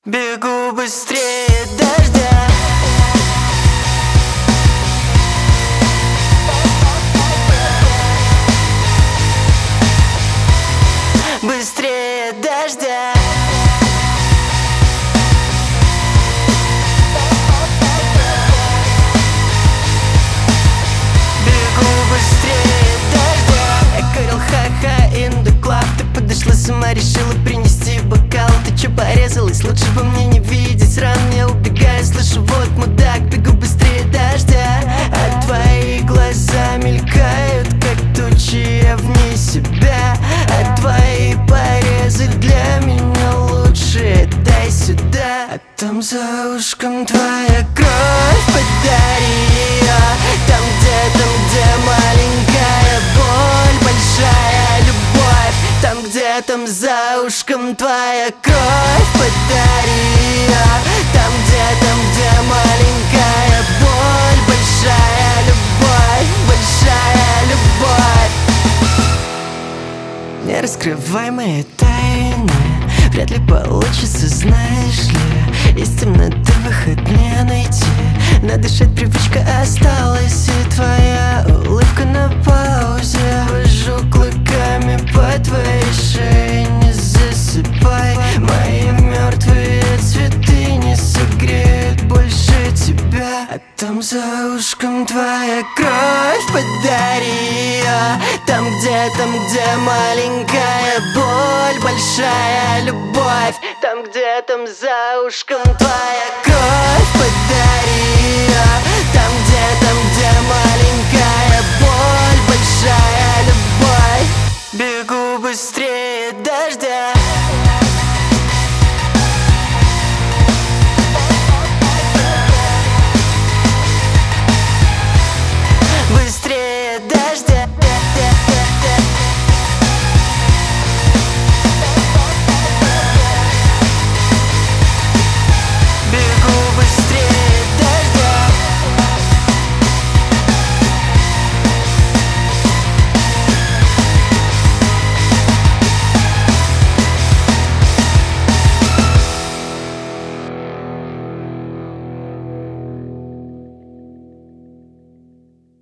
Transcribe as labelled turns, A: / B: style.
A: Бегу быстрее дождя. Быстрее дождя. Бегу быстрее дождя. Я говорил ха-ха in the club. Ты подошла сама, решила принести бокал. Ты чё порезалась? Лучше бы мне не видеть ран. Я убегаю, слышу, вот мудак. Бегу быстрее дождя. А твои глаза мелькают, как тучи, я вне себя. А твои порезы для меня лучше, дай сюда. А там за ушком твоя кровь, подари ее. Там, где маленькая боль, большая любовь. Там за ушком твоя кровь, подари ее. Там, где маленькая боль, большая любовь, большая любовь. Не раскрывай мои тайны, вряд ли получится, знаешь ли. Из темноты выход не найти. Надышать привычка осталась, и твоя улыбка на паузе. Вожу клыками по твоей шее, не засыпай. Мои мертвые цветы не согреют больше тебя. А там за ушком твоя кровь, подари ее. Там, где маленькая боль, большая любовь. Там за ушком твоя кровь,